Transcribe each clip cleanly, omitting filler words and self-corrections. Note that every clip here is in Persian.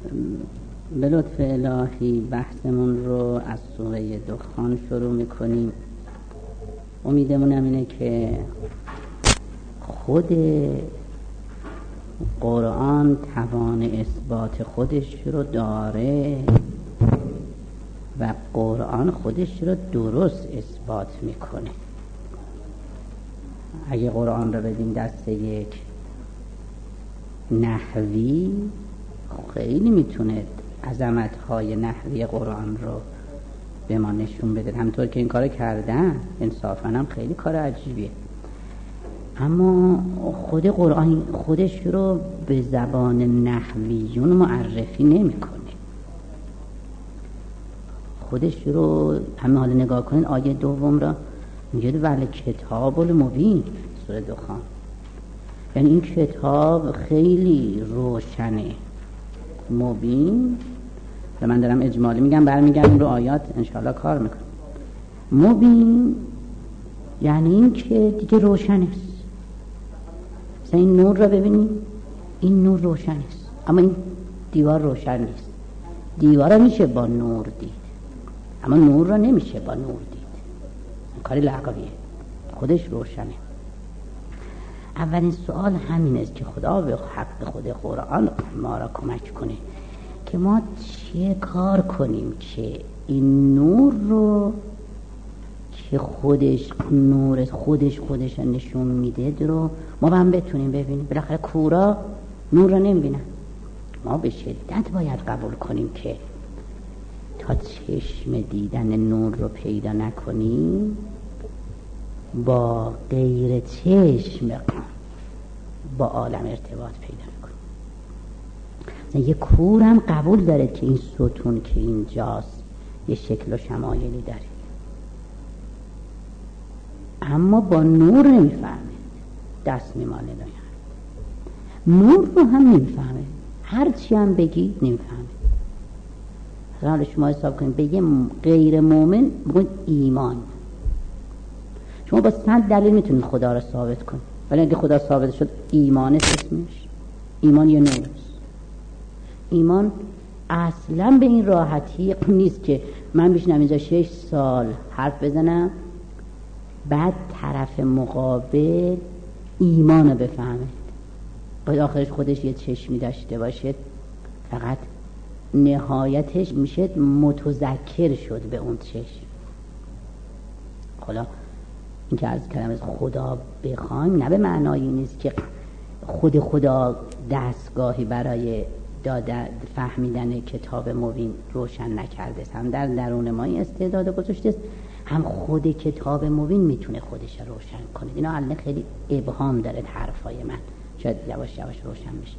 به لطف الهی بحثمون رو از سوره دخان شروع میکنیم. امیدمونم اینه که خود قرآن توان اثبات خودش رو داره و قرآن خودش رو درست اثبات میکنه. اگه قرآن رو بدیم دست یک نحوی، خیلی میتونه عظمت‌های نحوی قرآن رو به ما نشون بده، همطور که این کار کردن. انصافاً هم خیلی کار عجیبیه، اما خود قرآن خودش رو به زبان نحویون معرفی نمی‌کنه. خودش رو همه حالا نگاه کنین، آیه دوم را میگه ولی کتاب المبین، سوره دخان. یعنی این کتاب خیلی روشنه، مبین. و من دارم اجمالی میگم، برمیگردیم رو آیات انشاءالله کار میکنم. مبین یعنی این که دیگه روشن است. مثلا این نور رو ببینید، این نور روشن است، اما این دیوار روشن نیست. دیوار رو میشه با نور دید، اما نور رو نمیشه با نور دید. کاری لغویه، خودش روشنه. اولین سوال همین است که خدا به حق خود قرآن ما را کمک کنه که ما چه کار کنیم که این نور رو که خودش نور خودش نشون میده رو ما هم بتونیم ببینیم. بالاخره کورا نور رو نمیبینن. ما به شدت باید قبول کنیم که تا چشم دیدن نور رو پیدا نکنیم، با غیر چشم با عالم ارتباط پیدا نکنیم. مثلا یه کور هم قبول داره که این ستون که اینجاست یه شکل و شمایلی داره، اما با نور نمیفهمه، دست میماله دایم. نور رو هم نمیفهمه، هرچی هم بگی نمیفهمه. حالا شما حساب کنید، بگه غیر مومن بگید ایمان. شما با 100 دلیل میتونید خدا را ثابت کنید، ولی اگه خدا ثابت شد ایمان اسمش، ایمان یه نور است. ایمان اصلا به این راحتی نیست که من بشینم اینجا 6 سال حرف بزنم بعد طرف مقابل ایمان رو بفهمه. باید آخرش خودش یه چشمی داشته باشه، فقط نهایتش میشه متذکر شد به اون چشم. حالا این که عرض کردم از خدا بخوایم نه به معنای نیست که خدا دستگاهی برای فهمیدن کتاب مبین روشن نکرده است. هم در درون ما این استعداد گذاشته است، هم خود کتاب مبین میتونه خودش روشن کنه. اینا الان خیلی ابهام داره حرفای من، شاید یواش یواش روشن بشه.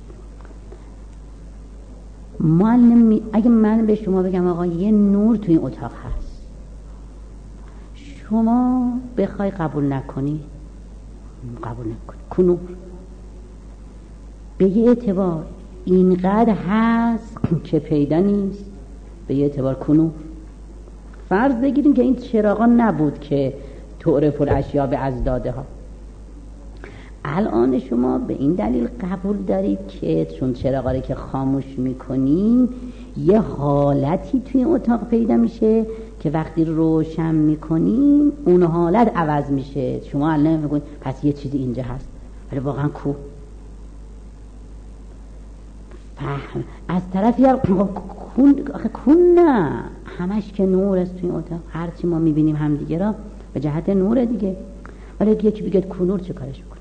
معلم اگه من به شما بگم آقا یه نور تو این اتاق هست، شما بخوای قبول نکنی، قبول نکنی، کنور به یه اعتبار اینقدر هست که پیدا نیست، به یه اعتبار کنور. فرض بگیریم که این چراغا نبود که تعرف الاشیاء به ازداده ها. الان شما به این دلیل قبول دارید که چون چراغا رو که خاموش میکنیم یه حالتی توی اتاق پیدا میشه که وقتی روشن میکنیم اون حالت عوض میشه. شما الان میگوید پس یه چیزی اینجا هست، ولی واقعا کو؟ فهم از طرفی کن نه، همش که نور است توی اتاق، هرچی ما میبینیم هم دیگه را به جهت نوره دیگه. ولی یکی بگید کنور چه کارش بکنید؟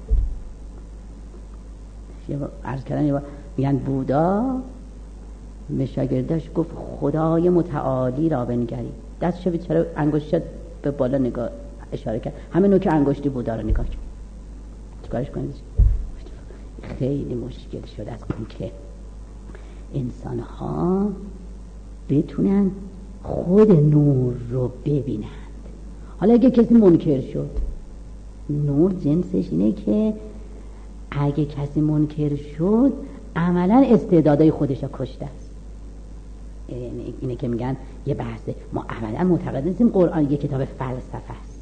عرض کردن میگن بودا به شاگرداش گفت خدای متعالی را بنگرید. دستشو بیچاره انگشت به بالا نگاه اشاره کرد، همه نوک انگشتی بودا رو نگاه کرد. چیکارش کنید؟ خیلی مشکل شد از این که انسان ها بتونن خود نور رو ببینند. حالا اگه کسی منکر شد، نور جنسش اینه که اگه کسی منکر شد عملا استعدادهای خودش رو کشته است. اینه که میگن یه بحثه، ما عملا معتقد نیستیم قرآن یه کتاب فلسفه است.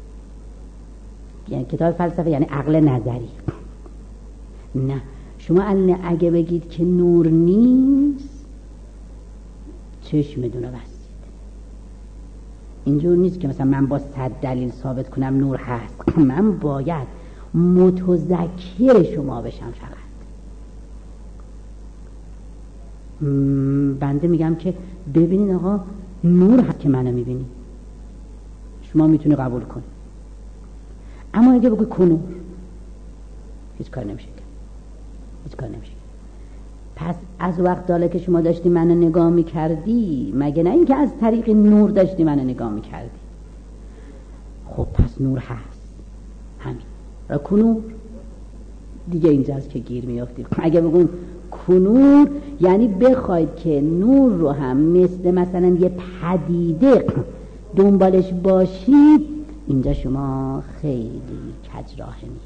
یعنی کتاب فلسفه یعنی عقل نظری. نه، شما اگه بگید که نور نیست، چشمتون رو بستید. اینجور نیست که مثلا من با 100 دلیل ثابت کنم نور هست. من باید متذکر شما بشم. فقط بنده میگم که ببینید آقا نور هست که منو میبینی، شما میتونی قبول کنی. اما اگه بگوی کنور، هیچ کار نمیشه، هیچ کار نمیشه. پس از وقت داله که شما داشتی منو نگاه میکردی، مگه نه اینکه از طریق نور داشتی منو نگاه میکردی؟ خب پس نور هست، همین. و کنور دیگه اینجاست که گیر میافتید. اگه بگون کنور یعنی بخواید که نور رو هم مثلا یه پدیده دنبالش باشید، اینجا شما خیلی کج راه میرید.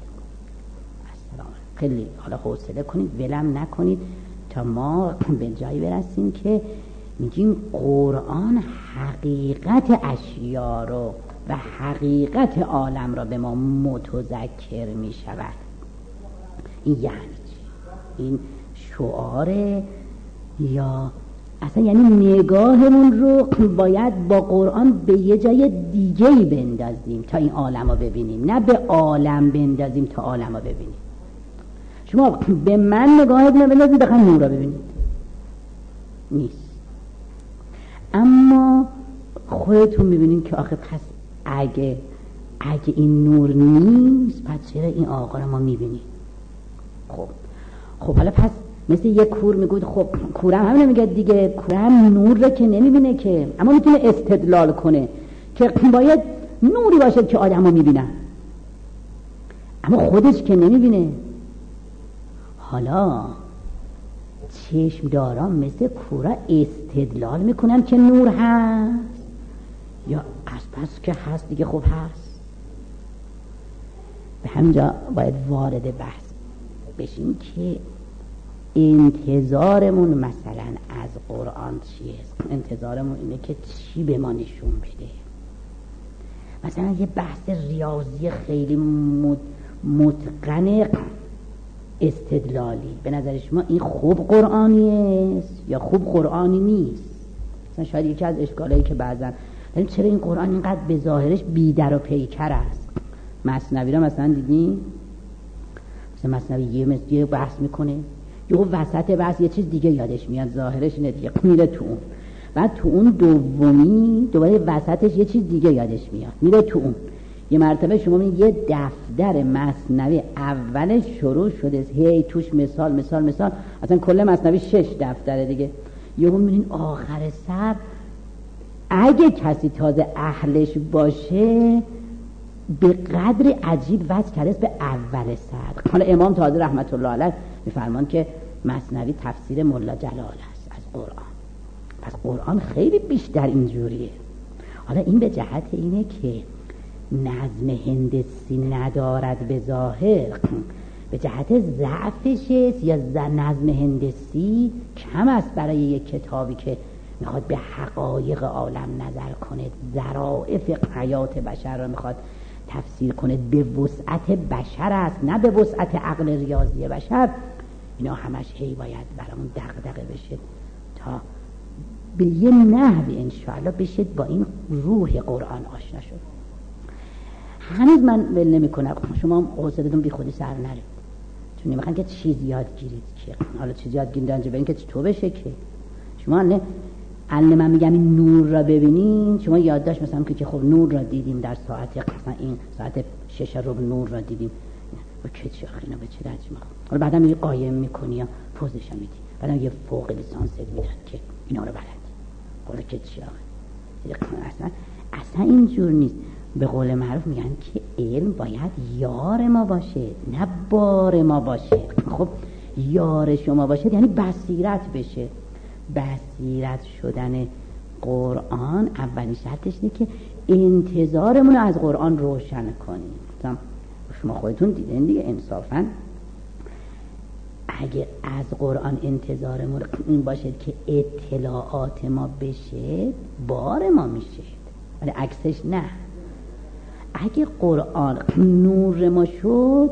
خیلی حالا حوصله کنید، ولم نکنید تا ما به جایی برسیم که میگیم قرآن حقیقت اشیا رو و حقیقت عالم را به ما متذکر میشود. این یعنی چی؟ این شعاره یا اصلا یعنی نگاهمون رو باید با قرآن به یه جای دیگه‌ای بندازیم تا این عالم رو ببینیم، نه به عالم بندازیم تا عالم رو ببینیم. شما به من نگاهتون رو بندازید بخواید نور رو ببینید، نیست. اما خودتون میبینید که آخه پس اگه این نور نیست پس چرا این آقا رو ما میبینیم؟ خب حالا پس مثل یک کور میگوید خب کورم هم نمیگه دیگه، کورم نور رو که نمیبینه که، اما میتونه استدلال کنه که باید نوری باشه که آدم رو میبینن، اما خودش که نمیبینه. حالا چشمداران مثل کورا استدلال میکنن که نور هست یا از پس که هست دیگه خب هست. به همینجا باید وارد بحث بشیم که انتظارمون مثلا از قرآن چیه؟ انتظارمون اینه که چی به ما نشون بده. مثلا یه بحث ریاضی خیلی متقن استدلالی، به نظر شما این خوب قرآنی است یا خوب قرآنی نیست؟ مثلا شاید یکی از اشکالایی که بعضن چرا این قرآن اینقدر به ظاهرش بیدر و پیکر است؟ مثنوی را مثلا دیدین؟ مثلا مثنوی یه بحث میکنه، یه وسط بحث یه چیز دیگه یادش میاد، ظاهرش اینه دیگه، میره تو اون، بعد تو اون دومی دوباره وسطش یه چیز دیگه یادش میاد، میره تو اون. یه مرتبه شما میبینید یه دفتر مثنوی اولش شروع شده هی توش مثال، اصلا کل مثنوی 6 دفتره دیگه، یهو میبینید آخر سر اگه کسی تازه اهلش باشه به قدر عجیب وضع کرده به اول سر. حالا امام تازه رحمت الله علیه میفرمان که مثنوی تفسیر ملا جلال است از قرآن، پس قرآن خیلی بیشتر اینجوریه. حالا این به جهت اینه که نظم هندسی ندارد به ظاهر، به جهت ضعفش یا نظم هندسی کم است برای یک کتابی که میخواد به حقایق عالم نظر کنه، ظرافت حیات بشر را میخواد تفسیر کنه، به وسعت بشر است نه به وسعت عقل ریاضی بشر. اینا همش هی باید برامون دغدغه بشه تا به یه نحوی انشاءالله بشید با این روح قرآن آشنا شد. هنوز من ول نمی‌کنم شما حوصله‌تون بی خودی سر نره، چون نمیخوان که چیز یاد گیرید که حالا چیز یاد گیریدن به این که تو بشه که شما نه من میگم این نور را ببینین، شما یادداشت مثلا که خب نور را دیدیم در ساعت مثلا این ساعت 6 ربع نور را دیدیم، و که چه اینا به چه درد میخواد. حالا بعدم میگه قایم میکنی یا پوزش میدی، بعدم یه فوق لیسانس میدن که اینا رو بلدی. حالا که چه اصلا اینجور نیست. به قول معروف میگن که علم باید یار ما باشه نه بار ما باشه. خب یار شما باشه یعنی بصیرت بشه. بصیرت شدن قرآن اولین شرطش اینه که انتظارمون رو از قرآن روشن کنیم. شما خودتون دیدین دیگه انصافاً اگه از قرآن انتظارمون این باشه که اطلاعات ما بشه بار ما میشه، ولی عکسش نه. اگه قرآن نور ما شد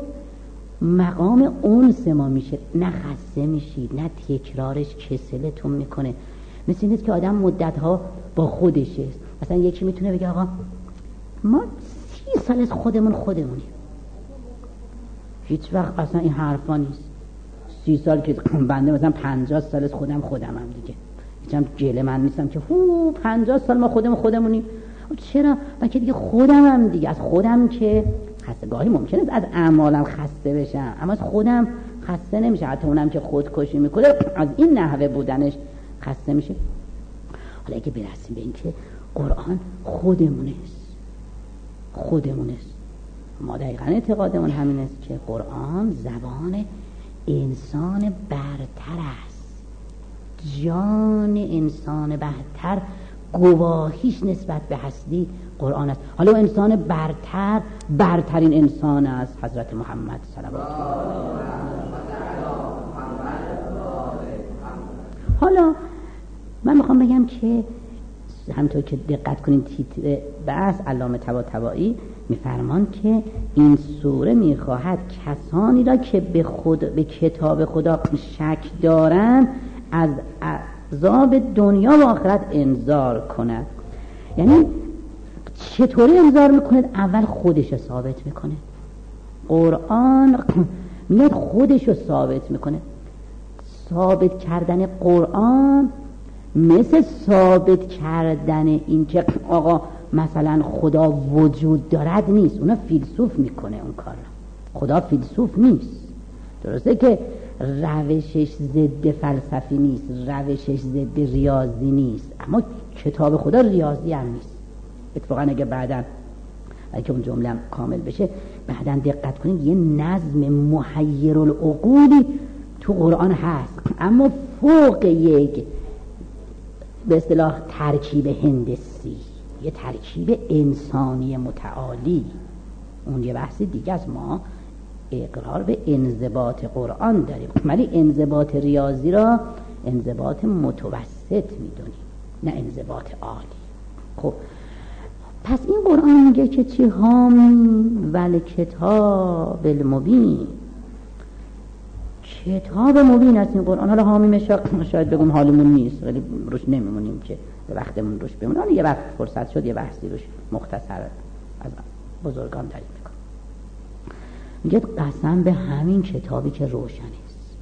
مقام انس ما میشه، نه خسته میشید نه تکرارش کسلتون میکنه. مثل این است که آدم مدت‌ها با خودشه. مثلا یکی میتونه بگه آقا ما 30 سال از خودمونیم، هیچ وقت اصلا این حرفا نیست. 30 سال که بنده مثلا 50 سال از خودمم دیگه، هیچم جله من نیستم که 50 سال ما خودمونیم. چرا؟ بلکه دیگه خودمم دیگه، از خودم که خسته، گاهی ممکنه از اعمالم خسته بشم اما از خودم خسته نمیشه. حتی اونم که خودکشی میکنه از این نحوه بودنش خسته میشه. حالا اگه برسیم به این که قرآن خودمونه است، ما دقیقا اعتقادمون همین است که قرآن زبان انسان برتر است، جان انسان برتر گواهیش نسبت به هستی قرآن است. حالا انسان برترین انسان است حضرت محمد صلوات الله علیه. حالا من میخوام بگم که همونطور که دقت کنین تیتر بحث علامه طباطبایی میفرمان که این سوره میخواهد کسانی را که به کتاب خدا شک دارند از عذاب دنیا و آخرت انذار کند. یعنی چطوری انذار میکنه؟ اول خودش رو ثابت میکنه. قرآن میاد خودش رو ثابت میکنه. ثابت کردن قرآن مثل ثابت کردن این که آقا مثلا خدا وجود دارد نیست. اونا فیلسوف میکنه اون کار. خدا فیلسوف نیست. درسته که روشش ضد فلسفی نیست، روشش ضد ریاضی نیست، اما کتاب خدا ریاضی هم نیست. اتفاقا اگه بعداً اگه اون جمله هم کامل بشه بعداً دقت کنید یه نظم محیر العقولی تو قرآن هست، اما فوق یک به اصطلاح ترکیب هندسی، یه ترکیب انسانی متعالی. اون یه بحث دیگه است. ما اقرار به انضباط قرآن داریم ولی انضباط ریاضی را انضباط متوسط میدونیم، نه انضباط عالی. خب پس این قرآن میگه که چی؟ حامی ول کتاب المبین، کتاب مبین است این قرآن. حالا حامی شاید بگم حالمون نیست ولی روش نمیمونیم که به وقتمون روش بمونیم. حالا یه وقت فرصت شد یه بحثی روش مختصر از بزرگان داریم میکنم. میگه قسم به همین کتابی که روشن است.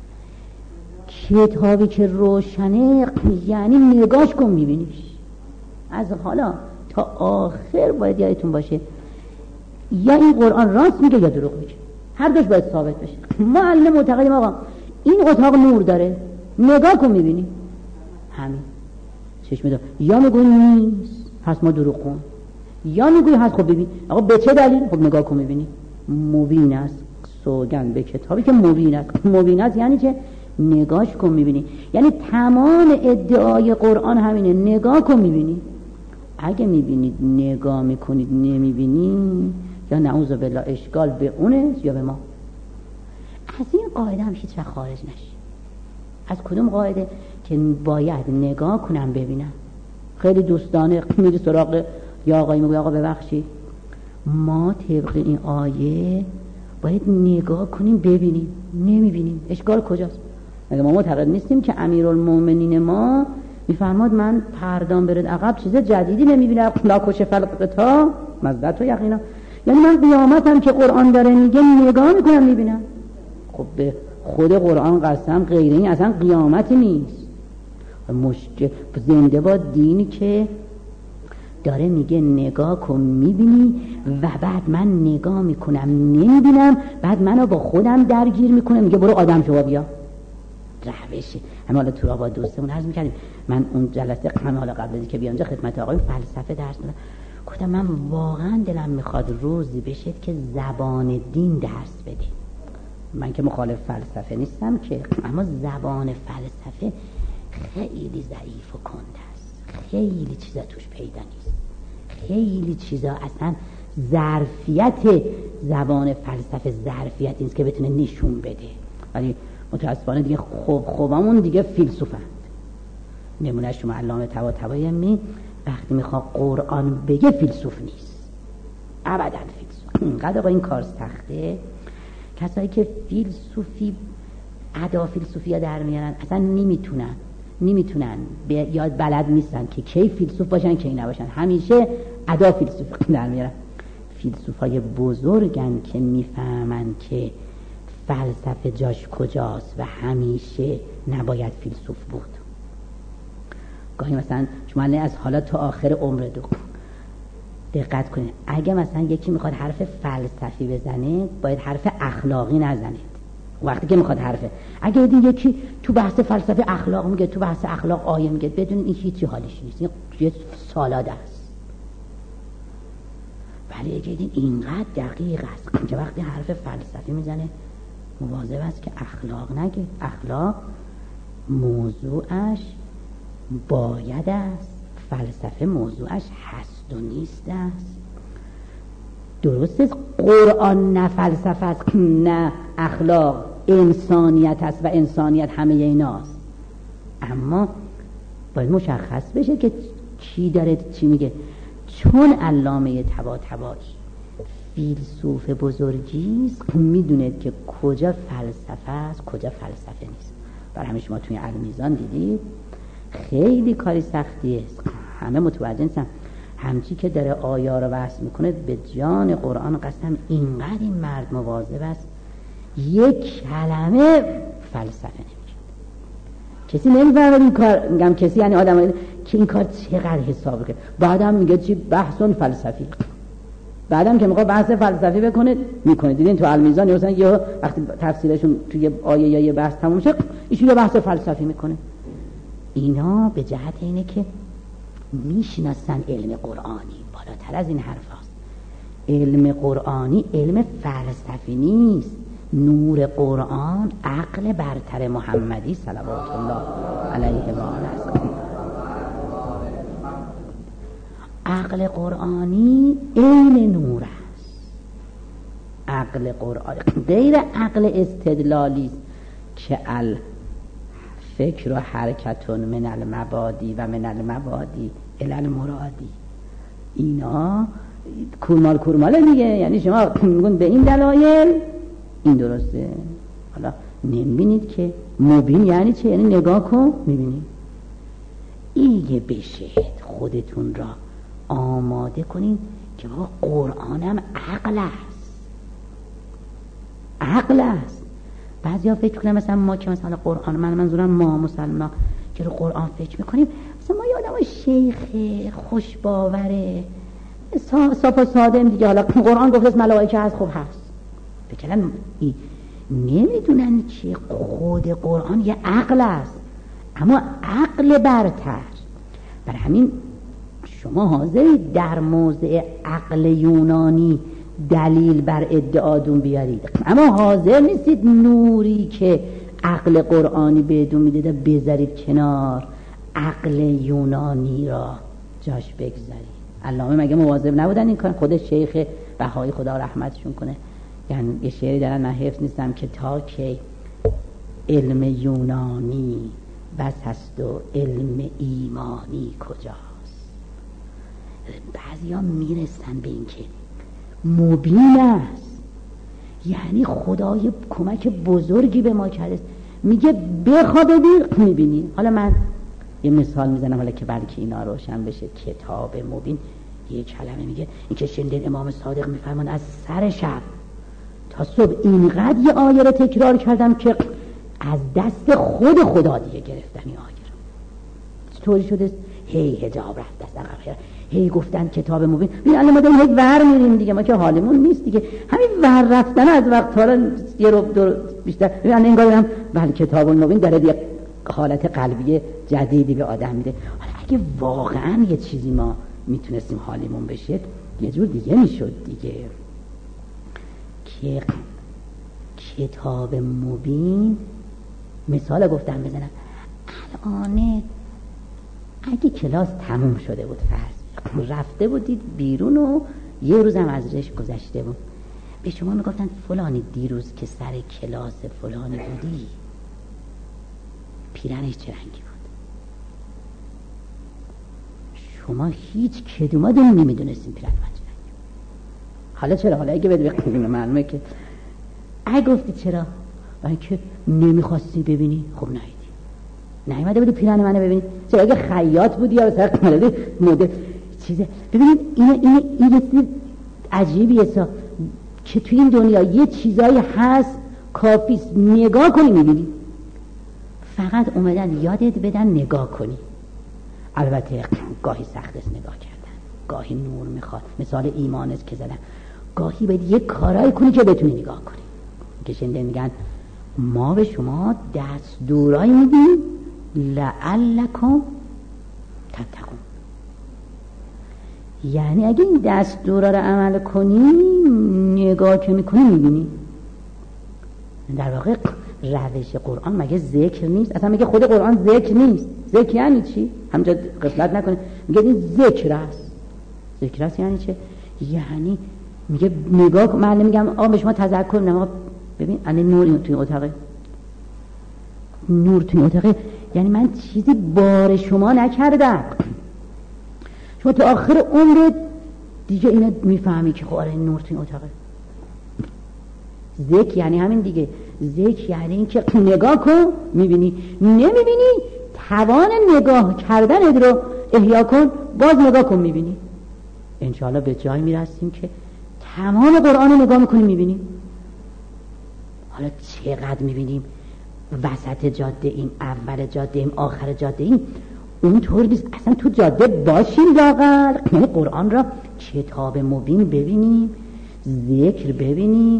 کتابی که روشنه یعنی نگاش کن میبینیش. از حالا تا آخر باید یادتون باشه یا این قرآن راست میگه یا دروغ میگه، هر دوش باید ثابت بشه. ما علم معتقدیم آقا این اتاق نور داره، نگاه کن میبینی، همین چشم دار. یا میگوی نیست پس ما دروغ کن، یا میگوی هست خب ببین. آقا به چه دلیل؟ خب نگاه کن میبینی. مبین است، سوگند به کتابی که مبین است. مبین است یعنی چه؟ نگاش کن میبینی. یعنی تمام ادعای قرآن همینه، نگاه کن میبینی. اگه میبینید نگاه میکنید نمیبینید یا نعوذ بالله اشکال به اونه یا به ما. از این قاعده هم هیچ وقت خارج نشی. از کدوم قاعده؟ که باید نگاه کنم ببینم. خیلی دوستانه میری سراغ یا آقایی میگه آقا ببخشید ما طبق این آیه باید نگاه کنیم ببینیم، نمیبینیم. اشکال کجاست؟ مگه ما معتقد نیستیم که امیرالمومنین ما میفرماد من پردام برد عقب چیز جدیدی نمیبینم، لا کشف الغطا مزدت و یقینا. یعنی من قیامتم که قرآن داره میگه نگاه میکنم میبینم. خب به خود قرآن قسم غیر این اصلا قیامت نیست. زنده با دینی که داره میگه نگاه کن میبینی و بعد من نگاه میکنم نمیبینم، بعد منو با خودم درگیر میکنه میگه برو آدم شو بیا. روشه. همه حالا تو را با دوستمون عرض میکردیم، من اون جلسه حالا قبل از که بیام اینجا خدمت آقای فلسفه درس دادم، گفتم من واقعا دلم میخواد روزی بشه که زبان دین درس بدیم. من که مخالف فلسفه نیستم که، اما زبان فلسفه خیلی ضعیف و کنده است، خیلی چیزا توش پیدا نیست، خیلی چیزا اصلا ظرفیت زبان فلسفه ظرفیت نیست که بتونه نشون بده. ولی متاسفانه دیگه خوبامون دیگه فیلسوفند. نمونه شما علامه طباطبایی وقتی میخواد قرآن بگه فیلسوف نیست، ابدا فیلسوف. اینقدر با این کار سخته. کسایی که فیلسوفی ادا فیلسوفی ها در میارن اصلا نمیتونن نمیتونن یاد بلد نیستن که کی فیلسوف باشن کی نباشن، همیشه ادا فیلسوف در میارن. فیلسوفای بزرگن که میفهمن که فلسفه جاش کجاست و همیشه نباید فیلسوف بود. گاهی مثلا شما از حالا تا آخر عمر دقت کنید، اگه مثلا یکی میخواد حرف فلسفی بزنه باید حرف اخلاقی نزنید. وقتی که میخواد حرفه، اگه دیدین یکی تو بحث فلسفه اخلاق میگه، تو بحث اخلاق آیه میگه، بدون این هیچی حالیش نیست، این یه سالاده است. ولی اگه دیدین اینقدر دقیق است که وقتی حرف فلسفی میزنه مواظب است که اخلاق نگه. اخلاق موضوعش باید است، فلسفه موضوعش هست و نیست است. درست است قرآن نه فلسفه است نه اخلاق، انسانیت است و انسانیت همه ایناست، اما باید مشخص بشه که کی داره چی میگه. چون علامه طباطبایی فیلسوف بزرگیست، میدونه که کجا فلسفه است کجا فلسفه نیست. برای همین شما توی المیزان دیدید خیلی کاری سختیه، همه متوجه نیستن. همچی که داره آیا رو بحث میکنه به جان قرآن قسم، اینقدر این مرد مواظب است یک کلمه فلسفه نمیگه. کسی نمیفهمه این کار، میگم کسی یعنی آدم که این کار چقدر حساب کنه. بعدم میگه چی بحثون فلسفی، بعدم که میخواد بحث فلسفی بکنه میکنه. دیدین تو المیزان مثلا یه وقتی تفسیرشون توی آیه یا یه بحث تموم شه ایشون یه بحث فلسفی میکنه. اینا به جهت اینه که میشناسن علم قرآنی بالاتر از این حرف هست. علم قرآنی علم فلسفی نیست. نور قرآن عقل برتر محمدی صلوات الله علیه و آله. عقل قرآنی عین نور است. عقل قرآنی غیر عقل استدلالی است که فکر و حرکتون من المبادی و من المبادی الی المرادی. اینا کورمال دیگه، یعنی شما میگون به این دلایل این درسته. حالا نمیبینید که مبین یعنی چه؟ یعنی نگاه کن میبینید. ایگه بشه خودتون را آماده کنین که قرآنم عقل است. عقل است. بعضیا فکر کنن مثلا ما که مثلا قرآن، من منظورم ما مسلمان که رو قرآن فکر میکنیم مثلا ما یه آدم شیخ خوشباوره صاف ساده دیگه، حالا قرآن گفته است ملائکه هست، خب هست. فکرن نمیدونن که خود قرآن یه عقل است، اما عقل برتر. برای همین شما حاضرید در موضع عقل یونانی دلیل بر ادعادون بیارید، اما حاضر نیستید نوری که عقل قرآنی بهتون میده بذارید کنار، عقل یونانی را جاش بگذارید. علامه مگه مواظب نبودن این کار؟ خود شیخ بهایی خدا رحمتشون کنه، یعنی یه شعری دارن، من حفظ نیستم که تا که علم یونانی بس هست و علم ایمانی کجاست. بعضی ها میرسن به این که مبین است، یعنی خدای کمک بزرگی به ما کرده، میگه بخوا ببین میبینی. حالا من یه مثال میزنم حالا که بلکه اینا روشن بشه. کتاب مبین یه کلمه میگه، این که شنیدین امام صادق میفرمان از سر شب تا صبح اینقدر یه آیه رو تکرار کردم که از دست خود خدا دیگه گرفتم این آیه رو. چطوری شده؟ هی حجاب رفت دست عقب، هی گفتن کتاب مبین. ببین الان ما داریم هی ور میریم دیگه، ما که حالمون نیست دیگه، همین ور رفتن از وقت حالا یه رو بیشتر. ببین انگار هم بله کتاب مبین داره دیگه حالت قلبی جدیدی به آدم میده. حالا اگه واقعا یه چیزی ما میتونستیم حالمون بشه یه جور دیگه میشد دیگه، که کتاب مبین مثال گفتم بزنم. الان اگه کلاس تموم شده بود فرض رفته بودید بیرون و یه روزم ازش گذشته بود، به شما میگفتن فلانی دیروز که سر کلاس فلانی بودی پیرنش چه رنگی بود؟ شما هیچ کدوماتون نمیدونستین پیرن من چه رنگی بود. حالا چرا؟ حالا اگه بده معلومه که اگه گفتی چرا؟ برای که نمیخواستی ببینی، خب نهیدی. نیومده بودی پیرهن منو ببینی؟ چرا اگه خیاط بودی یا مثلا مدل چیزه. ببینید این عجیبیه که توی این دنیا یه چیزایی هست کافیست نگاه کنی میبینی. فقط اومدن یادت بدن نگاه کنی. البته گاهی سخت است نگاه کردن، گاهی نور میخواد، مثال ایمان است که زدن، گاهی باید یه کارایی کنی که بتونی نگاه کنی. که شنیده میگن ما به شما دستورایی میدیم لعلکم تتقون، یعنی اگه این دستورا رو عمل کنی نگاه که میکنی میبینی. در واقع روش قرآن مگه ذکر نیست؟ اصلا میگه خود قرآن ذکر نیست. ذکر یعنی چی؟ همجا غفلت نکنه، میگه این ذکر است. ذکر است یعنی چه؟ یعنی میگه نگاه کن. من نمیگم آقا به شما تذکر نما ببین الان نور توی اتاقه، نور توی اتاقه، یعنی من چیزی بار شما نکردم، شما تا آخر عمرت دیگه اینو میفهمی که خب آره نور توی اتاقه. ذکر یعنی همین دیگه. ذکر یعنی این که نگاه کن میبینی، نمیبینی توان نگاه کردن رو احیا کن، باز نگاه کن میبینی. انشاءالله به جای میرسیم که تمام قرآن رو نگاه میکنیم میبینیم. حالا چقدر میبینیم وسط جاده ایم، اول جاده ایم، آخر جاده ایم، اون طور نیست. اصلا تو جاده باشیم لااقل، یعنی قرآن را کتاب مبین ببینیم، ذکر ببینیم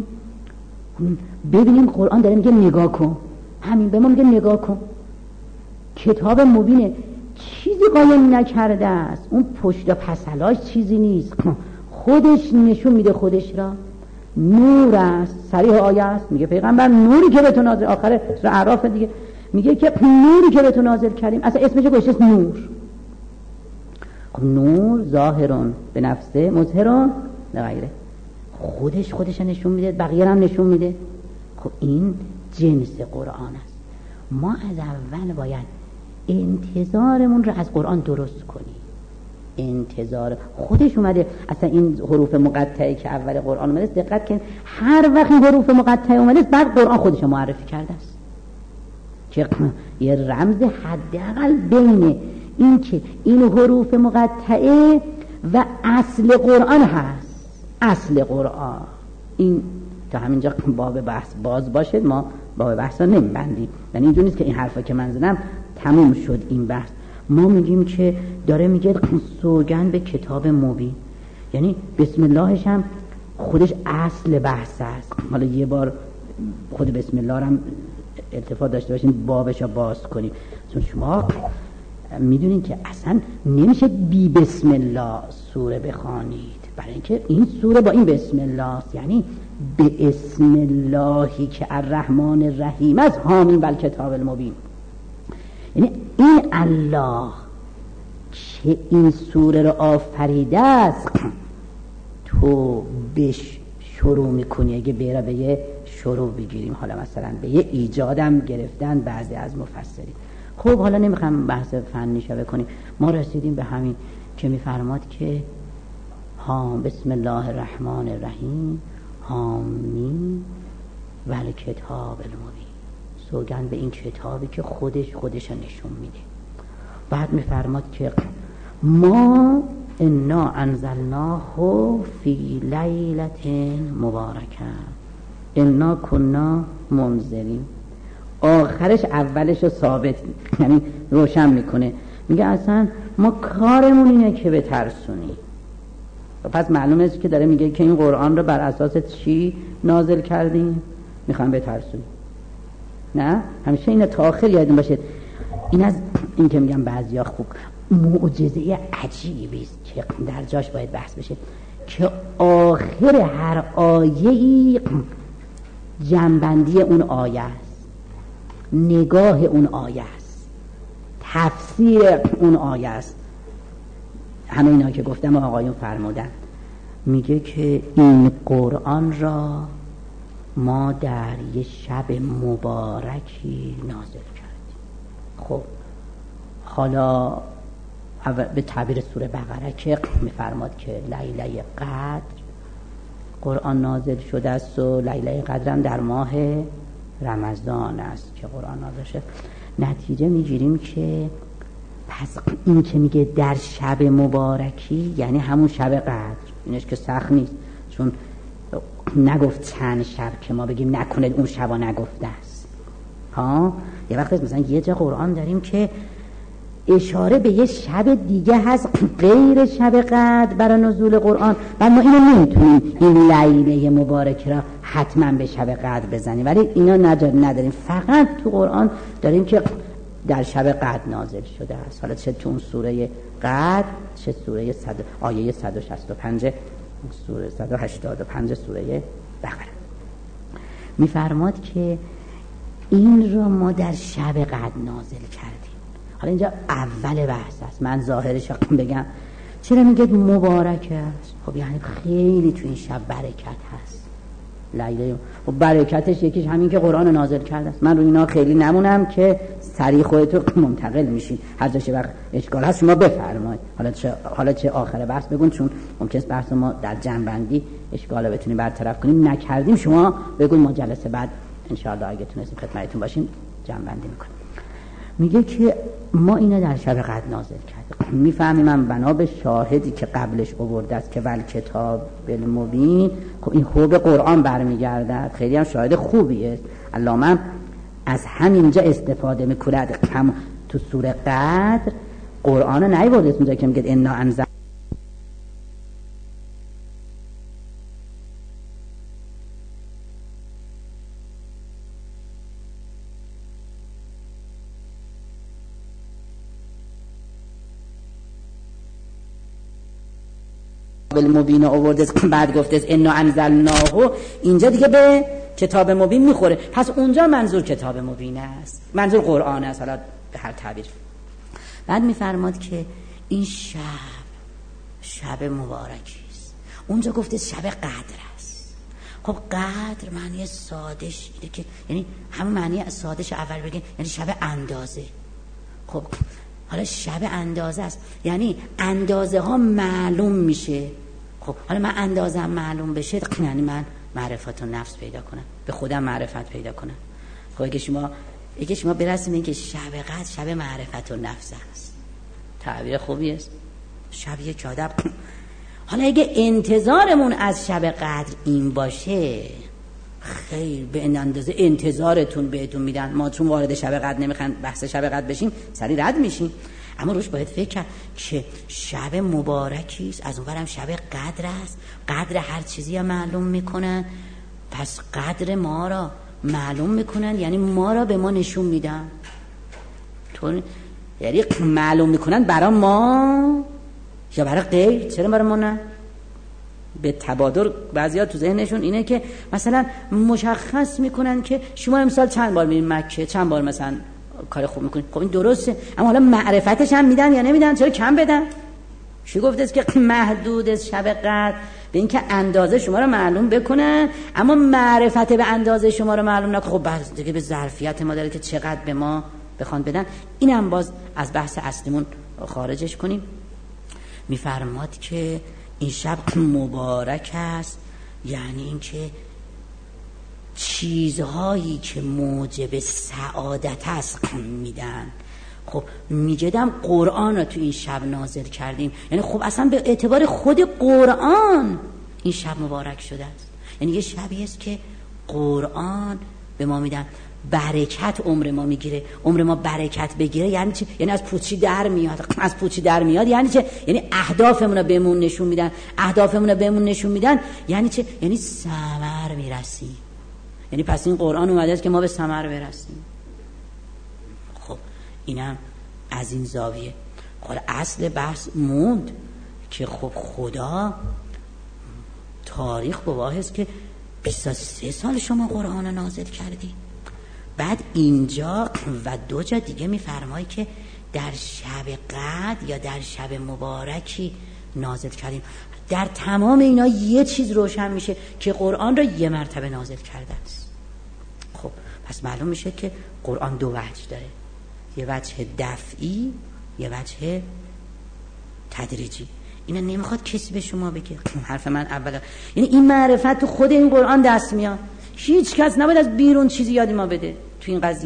قرآن داره میگه نگاه کن، همین به ما میگه نگاه کن. کتاب مبینه، چیزی قایم نکرده است، اون پشت و پسلاش چیزی نیست، خودش نشون میده خودش را. نور است، صریح آیه است، میگه پیغمبر نوری که به تو نازل، آخر سوره اعراف دیگه میگه که نوری که به تو نازل کردیم، اصلا اسمش گذاشته نور. خب نور ظاهرون به نفسه مظهرون لغیره، خودش نشون میده، بقیه هم نشون میده. خب این جنس قرآن است. ما از اول باید انتظارمون رو از قرآن درست کنیم. انتظار خودش اومده، اصلا این حروف مقطعه که اول قرآن اومده است، دقت کن هر وقت این حروف مقطعه اومده است بعد قرآن خودش رو معرفی کرده است که یه رمز حداقل بین این که این حروف مقطعه و اصل قرآن هست. اصل قرآن این تا همینجا باب بحث باز باشه، ما باب بحث رو نمیبندیم، یعنی اینجور نیست که این حرفا که من زدم تموم شد این بحث. ما میگیم که داره میگه سوگند به کتاب مبین، یعنی بسم اللهش هم خودش اصل بحث است. حالا یه بار خود بسم الله هم التفات داشته باشین، بابش رو باز کنیم، چون شما میدونین که اصلا نمیشه بی بسم الله سوره بخوانید، برای اینکه این سوره با این بسم الله است، یعنی به اسم اللهی که الرحمن الرحیم است، حامیم بالکتاب المبین. یعنی این الله که این سوره رو آفریده است تو بهش شروع میکنی. اگه بیره به یه شروع بگیریم، حالا مثلا به یه ایجادم گرفتن بعضی از مفسرین. خب حالا نمیخوام بحث فنیشو بکنیم، ما رسیدیم به همین که میفرماد که بسم الله الرحمن الرحیم حامیم والکتاب المبین، سوگند به این کتابی که خودش نشون میده. بعد میفرماد که ما انا انزلناه فی لیلة مبارکه انا کنا منذرین. آخرش اولش رو ثابت، یعنی روشن میکنه، میگه اصلا ما کارمون اینه که بترسونیم. پس معلومه که داره میگه که این قرآن رو بر اساس چی نازل کردیم؟ میخوام بترسونیم. نه همیشه اینه تا آخر یادتون باشه. این از این که میگم بعضیا خوب معجزه عجیبی است که در جاش باید بحث بشه، که آخر هر آیه‌ای جنبندی اون آیه است، نگاه اون آیه است، تفسیر اون آیه است. همه اینا که گفتم آقایون فرمودن، میگه که این قرآن را ما در یه شب مبارکی نازل کردیم. خب حالا به تعبیر سوره بقره که میفرماد که لیله قدر قرآن نازل شده است و لیله قدر هم در ماه رمضان است که قرآن نازل شد. نتیجه میگیریم که پس این که میگه در شب مبارکی یعنی همون شب قدر. اینش که سخت نیست، چون نگفت چند شب که ما بگیم نکنه اون شبا نگفته است. یه وقت مثلا یه جا قرآن داریم که اشاره به یه شب دیگه هست غیر شب قدر برای نزول قرآن، و ما اینو نمیتونیم این لیله مبارک را حتما به شب قدر بزنیم، ولی اینا نداریم. فقط تو قرآن داریم که در شب قدر نازل شده است. حالا چه تو اون سوره قدر، چه سوره آیه 165 سوره 185 سوره بقره. میفرماد که این را ما در شب قدر نازل کردیم. حالا اینجا اول بحث است، من ظاهرش بگم چرا میگه مبارک است؟ خب یعنی خیلی تو این شب برکت هست. لیله و برکتش یکیش همین که قرآن نازل کرده است. من رو اینا خیلی نمونم که سریع خودتون منتقل میشین، هر جا وقت اشکال هست شما بفرمایید. حالا چه آخر بحث بگون، چون ممکنه است بحث ما در جنبندی اشکال بتونیم برطرف کنیم. نکردیم شما بگون، ما جلسه بعد ان شاء الله اگه تونستیم خدمتتون باشیم جنبندی میکنیم. میگه که ما اینا در شب قدر نازل کرده. میفهمیم من بنا به شاهدی که قبلش آورده است که ول کتاب المبین، خب این خوب قرآن برمیگردد، خیلی هم شاهد خوبی است. علامه از همینجا استفاده میکند. هم تو سوره قدر قرآن رو نیورده اونجا که میگه انا انزل المبین آورده، بعد گفته انا انزلناه، اینجا دیگه به کتاب مبین میخوره. پس اونجا منظور کتاب مبین است، منظور قرآن است، حالا به هر تعبیر. بعد میفرماد که این شب مبارکی است. اونجا گفته شب قدر است. خب قدر معنی سادش اینه که یعنی همون معنی سادش اول بگیم یعنی شب اندازه. خب حالا شب اندازه است، یعنی اندازه ها معلوم میشه. خب حالا من اندازم معلوم بشه یعنی من معرفت و نفس پیدا کنم، به خودم معرفت پیدا کنم. خب اگه شما برسیم این که شب قدر شب معرفت و نفس است، تعبیر خوبی است. شب یک آدم. حالا اگه انتظارمون از شب قدر این باشه، خیر به این اندازه انتظارتون بهتون میدن. ما چون وارد شب قدر نمیخوایم بحث شب قدر بشیم سریع رد میشیم، اما روش باید فکر کرد که شب مبارکی است، از اونورم شب قدر است. قدر هر چیزی هم معلوم میکنن، پس قدر ما را معلوم میکنن یعنی ما را به ما نشون میدن. یعنی معلوم میکنن برای ما یا برای غیر؟ چرا برای ما نه؟ به تبادر بعضیا تو ذهنشون اینه که مثلا مشخص میکنن که شما امسال چند بار میرین مکه، چند بار مثلا کار خوب میکنین. خب این درسته، اما حالا معرفتش هم میدن یا نمیدن؟ چرا کم بدن؟ چی گفته است که محدود است شب قدر به این که اندازه شما رو معلوم بکنن، اما معرفت به اندازه شما رو معلوم نکنه. خب بعد دیگه به ظرفیت ما داره که چقدر به ما بخوان بدن. اینم باز از بحث اصلیمون خارجش کنیم. میفرماد که این شب مبارک است، یعنی اینکه چیزهایی که موجب سعادت است میدن. خب میگدم قرآن رو تو این شب نازل کردیم، یعنی خب اصلا به اعتبار خود قرآن این شب مبارک شده است. یعنی یه شبی است که قرآن به ما میدن برکت، عمر ما میگیره. عمر ما برکت بگیره یعنی چه؟ یعنی از پوچی در میاد. از پوچی در میاد یعنی چه؟ یعنی اهدافمون رو بهمون نشون میدن. اهدافمون رو بهمون نشون میدن یعنی چه؟ یعنی ثمر میرسیم. یعنی پس این قرآن اومده است که ما به ثمر برسیم. خب اینم از این زاویه. خب اصل بحث موند که خب خدا تاریخ گواه است که 23 سال شما قرآن نازل کردی. بعد اینجا و 2 جا دیگه میفرمایی که در شب قدر یا در شب مبارکی نازل کردیم. در تمام اینا یه چیز روشن میشه که قرآن را 1 مرتبه نازل کرده است. خب پس معلوم میشه که قرآن 2 وجه داره، یه وجه دفعی، یه وجه تدریجی. اینا نمیخواد کسی به شما بگه. حرف من اولا یعنی این معرفت تو خود این قرآن دست میاد. هیچ کس نباید از بیرون چیزی یادی ما بده تو این قضیه.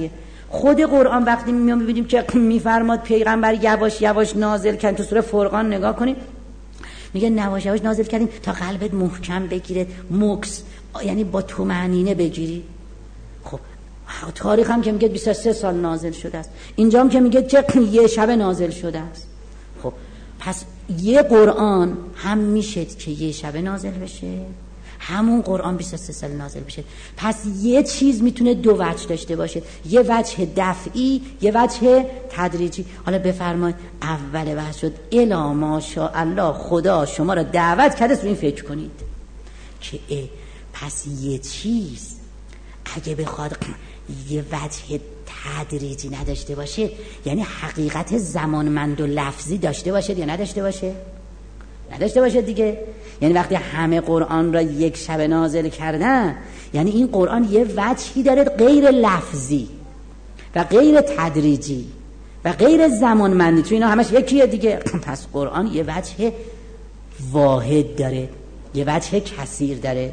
خود قرآن وقتی می‌بینیم که میفرماد پیغمبر یواش یواش نازل کن، تو سوره فرقان نگاه کنید میگه یواش یواش نازل کردیم تا قلبت محکم بگیره، مکس یعنی با طمأنینه بگیری. خب تاریخ هم که میگه 23 سال نازل شده است، اینجا هم که میگه چه یه شب نازل شده است. خب پس یه قرآن هم میشه که یه شب نازل بشه، همون قرآن 23 سال نازل بشه. پس یه چیز میتونه دو وجه داشته باشه، یه وجه دفعی، یه وجه تدریجی. حالا بفرمایید اول بحث شد الا ماشاءالله خدا شما را دعوت کرده رو این فکر کنید که پس یه چیز اگه بخواد یه وجه تدریجی نداشته باشه، یعنی حقیقت زمانمند و لفظی داشته باشه یا نداشته باشه؟ نداشته باشه دیگه. یعنی وقتی همه قرآن را یک شب نازل کردن، یعنی این قرآن یه وجهی داره غیر لفظی و غیر تدریجی و غیر زمانمندی، چون اینا همش یکیه دیگه. پس قرآن یه وجه واحد داره، یه وجه کثیر داره.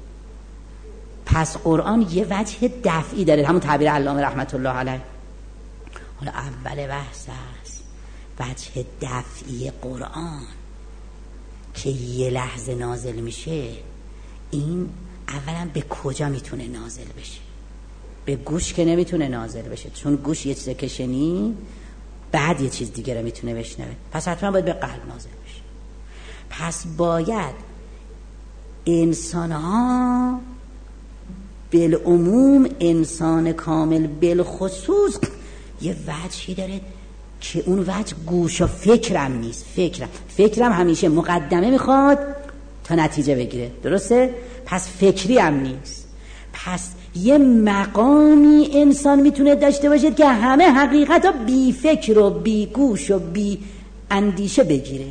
پس قرآن یه وجه دفعی داره، همون تعبیر علامه رحمت الله علیه. حالا اول بحث است وجه دفعی قرآن که یه لحظه نازل میشه، این اولا به کجا میتونه نازل بشه؟ به گوش که نمیتونه نازل بشه، چون گوش یه چیز که شنید بعد یه چیز دیگه رو میتونه بشنوه، پس حتما باید به قلب نازل بشه. پس باید انسان ها بالعموم، انسان کامل بالخصوص، یه وجهی داره که اون وجه گوش و فکرم نیست. فکرم همیشه مقدمه میخواد تا نتیجه بگیره، درسته؟ پس فکری هم نیست. پس یه مقامی انسان میتونه داشته باشه که همه حقیقت رو بی فکر و بی گوش و بی اندیشه بگیره.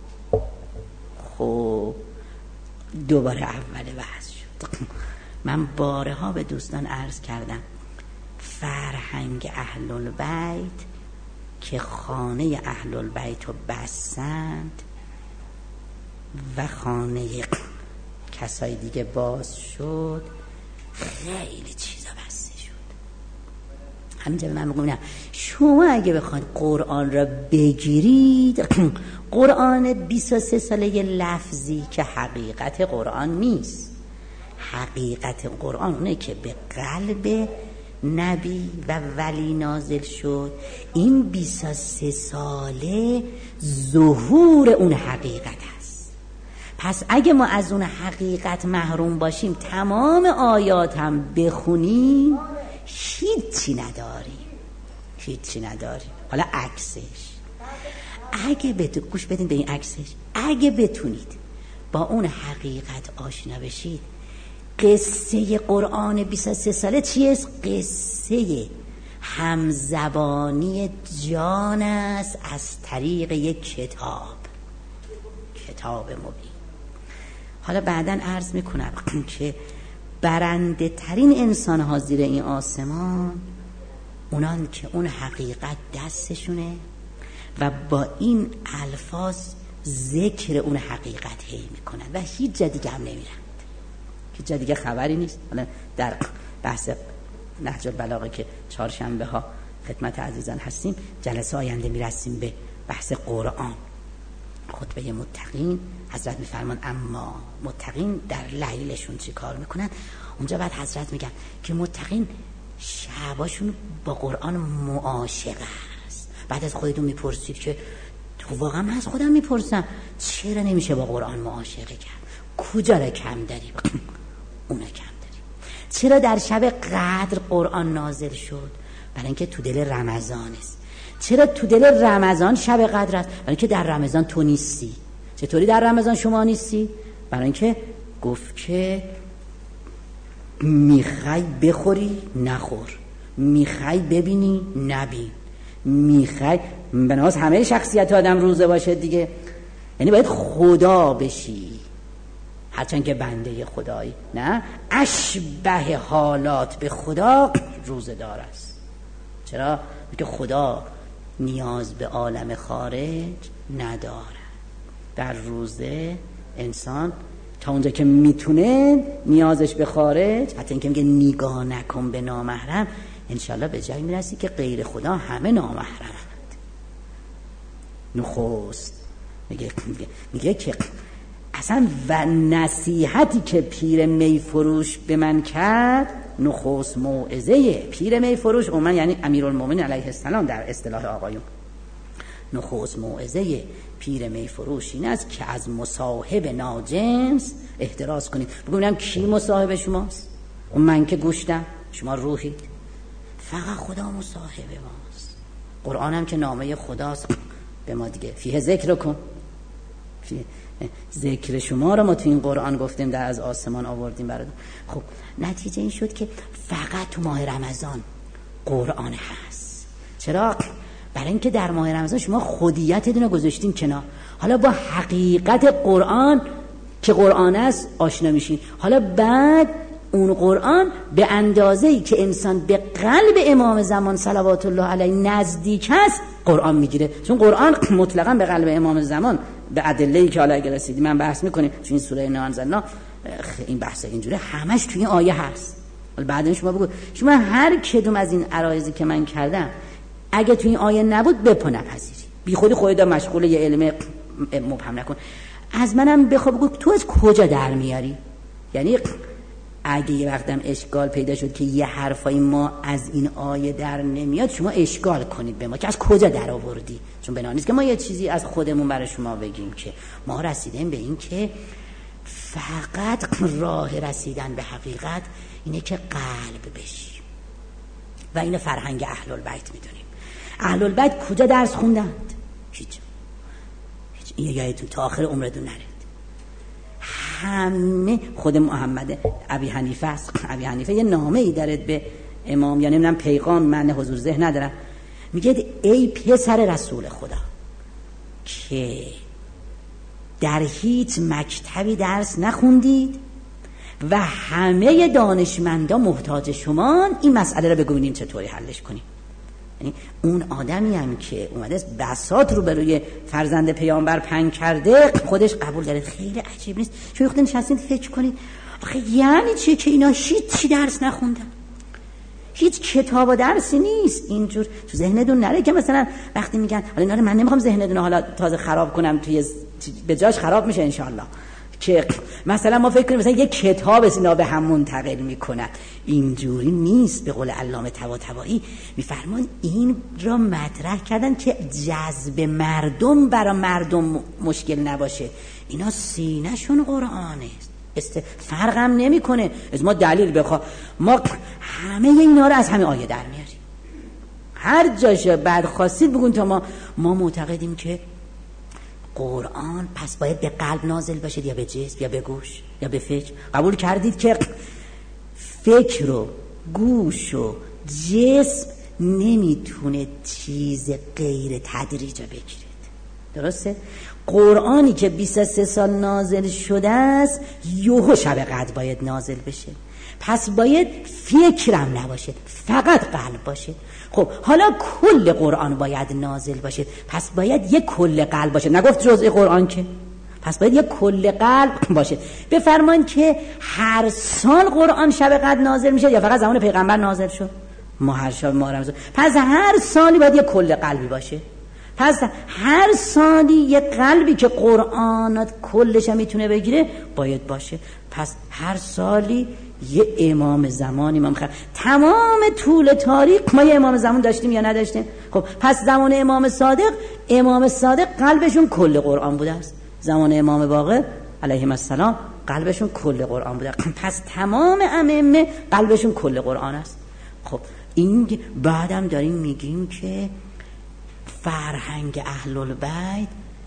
خب دوباره اول بحث شد. من بارها به دوستان عرض کردم فرهنگ اهل البیت که خانه اهل البیت رو بستند و خانه کسای دیگه باز شد، خیلی چیزا بسته شد. همینجا به من میگم شما اگه بخواید قرآن را بگیرید، قرآن 23 ساله لفظی که حقیقت قرآن نیست. حقیقت قرآن اونه که به قلب نبی و ولی نازل شد. این 23 ساله ظهور اون حقیقت است. پس اگه ما از اون حقیقت محروم باشیم، تمام آیات هم بخونیم، هیچی نداریم. حالا عکسش، اگه گوش بدین به این عکسش، اگه بتونید با اون حقیقت آشنا بشید، قصه قرآن 23 ساله چیست؟ قصه همزبانی جان است از طریق یک کتاب مبین. حالا بعداً عرض میکنم که برنده ترین انسان ها زیر این آسمان اونان که اون حقیقت دستشونه و با این الفاظ ذکر اون حقیقت هی میکنن و هیچ جا دیگه هم نمیرن، هیچ جا دیگه خبری نیست. حالا در بحث نهج البلاغه که چهارشنبه ها خدمت عزیزان هستیم، جلسه آینده میرسیم به بحث قرآن. خطبه متقین حضرت میفرمان اما متقین در لیلشون چی کار میکنن؟ اونجا بعد حضرت میگن که متقین شباشون با قرآن معاشقه است. بعد از خودتون میپرسید که تو واقعا من از خودم میپرسم چرا نمیشه با قرآن معاشقه کرد؟ کجا را کم داری؟ اونا کم داری. چرا در شب قدر قرآن نازل شد؟ برای اینکه تو دل رمضان است. چرا تو دل رمضان شب قدر است؟ برای اینکه در رمضان تو نیستی. چطوری در رمضان شما نیستی؟ برای اینکه گفت که میخوای بخوری نخور، میخوای ببینی نبین، میخوای بناس همه شخصیت آدم روزه باشه دیگه. یعنی باید خدا بشی، هرچند که بنده خدایی، نه اشبه حالات به خدا روزه دار است. چرا؟ because خدا نیاز به عالم خارج نداره. در روزه انسان تا اونجا که میتونه نیازش به خارج، حتی اینکه میگه نگاه نکن به نامحرم، انشالله به جایی میرسی که غیر خدا همه نامحرمند. نخست میگه که اصلا و نصیحتی که پیر میفروش به من کرد، نخست موعظه پیر میفروش، من یعنی امیرالمومنین علیه السلام در اصطلاح آقایون، نخست موعظه پیر میفروش این است که از مصاحب ناجنس احتراز کنید. بگم کی مصاحب شماست؟ من که گوشتم، شما روحید. فقط خدا مصاحب ماست. قرآن هم که نامه خداست به ما دیگه. فیه ذکر کن، ذکر شما رو ما تو این قرآن گفتیم، در از آسمان آوردیم براتون. خب نتیجه این شد که فقط تو ماه رمضان قرآن هست. چرا؟ برای اینکه در ماه رمضان شما خودیتتون رو گذاشتین کنار، حالا با حقیقت قرآن که قرآن است آشنا میشین. حالا بعد اون قرآن به اندازه‌ای که انسان به قلب امام زمان صلوات الله علیه نزدیک است قرآن میگیره. چون قرآن مطلقاً به قلب امام زمان به ادله‌ای که حالا اگه رسیدیم من بحث میکنیم تو این سوره نانزلنا، این بحث اینجوره همش توی این آیه هست. بعدن شما بگو، شما هر کدوم از این عرایضی که من کردم اگه توی این آیه نبود بپذیری، بی خودی خودت مشغول یه علم مبهم نکن. از منم بخواد بگو تو از کجا در میاری؟ یعنی اگه یه وقتم اشکال پیدا شد که یه حرفای ما از این آیه در نمیاد، شما اشکال کنید به ما که از کجا در آوردی. چون بنا نیست که ما یه چیزی از خودمون برای شما بگیم، که ما رسیدیم به این که فقط راه رسیدن به حقیقت اینه که قلب بشیم و این فرهنگ اهل البیت میدونیم. اهل البیت کجا درس خوندند؟ هیچ. این یادتون تا آخر عمرتون نره. همه خود محمد ابی حنیفه است. ابی حنیفه یه نامه‌ای داره به امام، یا نمیدونم پیغام، من حضور ذهن ندارم، میگه ای پسر رسول خدا که در هیچ مکتبی درس نخوندید و همه دانشمندا محتاج شمان، این مسئله رو بگو ببینیم چطوری حلش کنیم. یعنی اون آدمی هم که اومده است بساط رو به روی فرزند پیامبر پنگ کرده خودش قبول داره. خیلی عجیب نیست؟ شما خودتون نشستین فکر کنید آخه یعنی چیه که اینا هیچی درس نخوندن، هیچ کتاب و درسی نیست. اینجور تو ذهنتون نره که مثلا وقتی میگن حالا اینا رو من نمیخوام ذهنتون حالا تازه خراب کنم، توی به جاش خراب میشه انشالله، که مثلا ما فکر کنیم مثلا یک کتاب اینا به هم منتقل میکنن. اینجوری نیست. به قول علامه طباطبایی میفرمان این را مطرح کردن که جذب مردم برای مردم مشکل نباشه. اینا سینه‌شون قرآنه، فرقم نمیکنه. از ما دلیل بخواه، ما همه اینا رو از همه آیه در میاریم. هر جاش بعد خواستید بگون تا ما معتقدیم که قرآن پس باید به قلب نازل باشه، یا به جسم، یا به گوش، یا به فکر. قبول کردید که فکر و گوش و جسم نمیتونه چیز غیر تدریج بگیرید. درسته؟ قرآنی که 23 سال نازل شده است یهو شب قدر باید نازل بشه، پس باید فکرم نباشه، فقط قلب باشه. خب حالا کل قرآن باید نازل باشه، پس باید یک کل قلب باشه، نگفت جزء قرآن که، پس باید یک کل قلب باشه. بفرمایید که هر سال قرآن شب قدر نازل میشه یا فقط زمان پیغمبر نازل شد؟ ما هر شب ما رمضان، پس هر سالی باید یک کل قلبی باشه. پس هر سالی یک قلبی که قرآن کلش هم میتونه بگیره باید باشه. پس هر سالی یه امام زمانی تمام طول تاریخ ما یه امام زمان داشتیم یا نداشتیم؟ خب پس زمان امام صادق قلبشون کل قرآن بوده است، زمان امام باقر علیهم السلام قلبشون کل قرآن بوده. پس تمام ائمه قلبشون کل قرآن است. خب این بعدم داریم میگیم که فرهنگ اهل البیت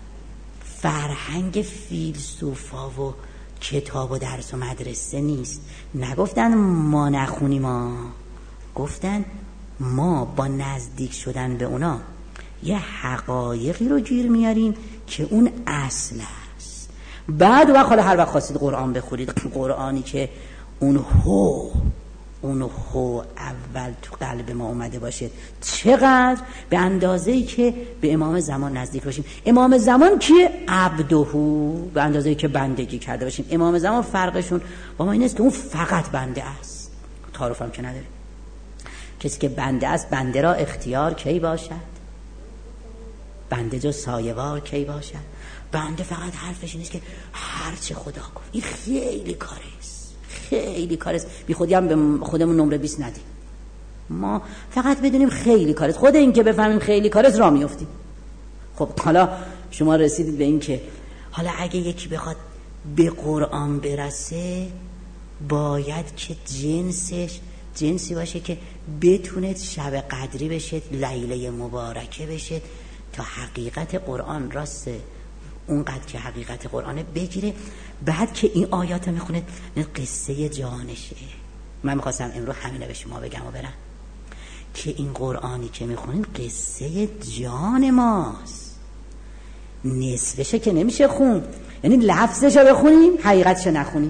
فرهنگ فیلسوفا و کتاب و درس و مدرسه نیست. نگفتن ما نخونیم، ما گفتن ما با نزدیک شدن به اونا یه حقایقی رو گیر میاریم که اون اصل است. بعد وقت حالا هر وقت خواستید قرآن بخورید، قرآنی که اون هو اول تو قلب ما اومده باشه. چقدر؟ به اندازه‌ای که به امام زمان نزدیک باشیم. امام زمان که عبدهو، به اندازه‌ای که بندگی کرده باشیم. امام زمان فرقشون با ما این است که اون فقط بنده است، تعارف هم که نداره. کسی که بنده است بنده را اختیار کی باشد؟ بنده جو سایه‌وار کی باشد؟ بنده فقط حرفش اینه که هرچه خدا گفت. این خیلی کاره است، خیلی کاره است. بی خودی هم به خودمون نمره 20 ندیم. ما فقط بدونیم خیلی کاره است. خود این که بفهمیم خیلی کاره است راه میافتیم. خب حالا شما رسیدید به این که حالا اگه یکی بخواد به قرآن برسه باید که جنسش جنسی باشه که بتونه شب قدری بشه، لیله مبارکه بشه، تا حقیقت قرآن راست اونقدر که حقیقت قرآن بگیره. بعد که این آیات میخونه قصه جانشه. من میخواستم امروز همینه به شما بگم و برم که این قرآنی که میخونین قصه جان ماست. نصفشه که نمیشه خون، یعنی لفظشو بخونیم حقیقتشو نخونیم.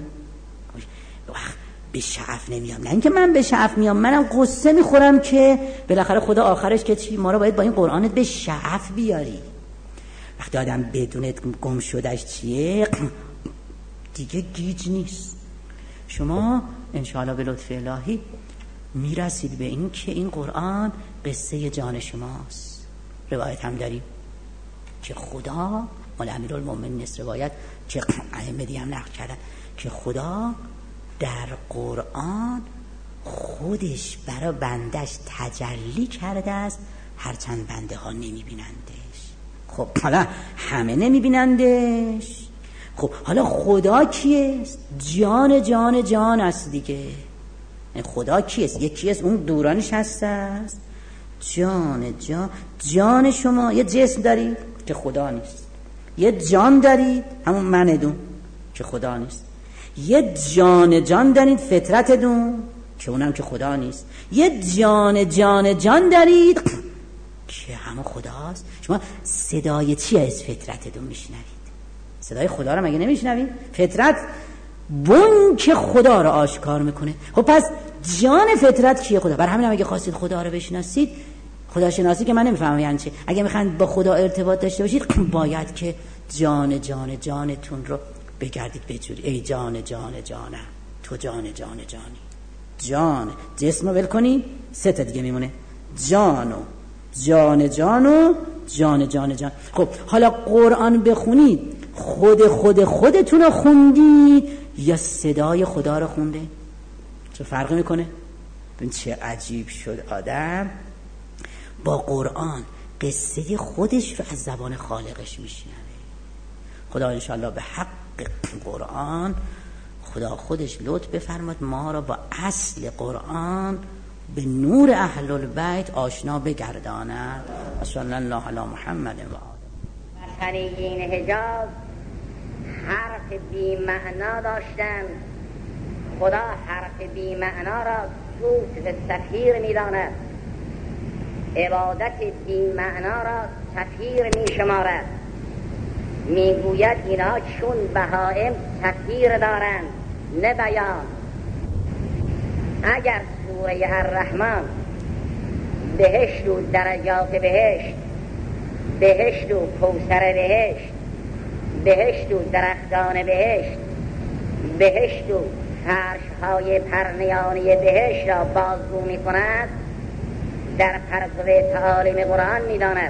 به شعف نمیام، نه اینکه من به شعف میام، منم قصه میخورم که بالاخره خدا آخرش که چی ما رو باید با این قرآنت به شعف بیاری. وقتی آدم بدونه گم شدهش چیه دیگه گیج نیست. شما انشاءالله به لطف الهی میرسید به این که این قرآن قصه جان شماست. روایت هم داریم که خدا مال امیرالمومنین است، روایت که ائمه دیگه هم نقل کردن که خدا در قرآن خودش برای بندش تجلی کرده است، هرچند بنده ها نمی بینندش. خب حالا همه نمی بینندش. خب حالا خدا کیست؟ جان جان جان است دیگه. خدا کیست؟ یکی است اون دورانش هست است. جان جان جان شما یه جسم دارید که خدا نیست، یه جان دارید همون منedun که خدا نیست، یه جان جان دارید فطرتدون که اونم که خدا نیست، یه جان جان جان دارید که همون خداست. شما صدای چی از فطرتدون میشنوید؟ صدای خدا رو مگه نمیشنوید؟ فطرت بون که خدا رو آشکار میکنه. خب پس جان فطرت کیه؟ خدا. بر همین هم اگه خواستید خدا رو بشناسید، خدا شناسی که من نمیفهمم یعنی چی، اگه میخواید با خدا ارتباط داشته باشید باید که جان جان جانتون رو بگردید بجوری. ای جان جان جانم، تو جان جان جانی. جان جسم رو ول کنی 3 تا دیگه میمونه، جان و جان جان و جان جان جان. خب حالا قرآن بخونید خودتون رو خوندید یا صدای خدا رو خونده؟ چه فرقی میکنه؟ ببین چه عجیب شد آدم با قرآن قصه خودش رو از زبان خالقش میشنوه. خدا انشاءالله به حق قرآن خدا خودش لطف بفرماد ما را با اصل قرآن به نور اهل البیت آشنا بگرداند. صلی الله علی محمد و آله. خلیجین حجاز حرف بی معنا داشتن. خدا حرف بی معنا را سوت و سفیر می داند، عبادت بی معنا را سفیر می شمارد. می گوید اینا چون بهائم سفیر دارند نه بیان. اگر سوره الرحمن بهشت و درجات بهشت، بهشت و کوثر بهشت، بهشت و درختان بهشت، بهشت و فرش‌های پرنیانی بهشت را بازگو می کند، در پرتو تعالیم قرآن می داند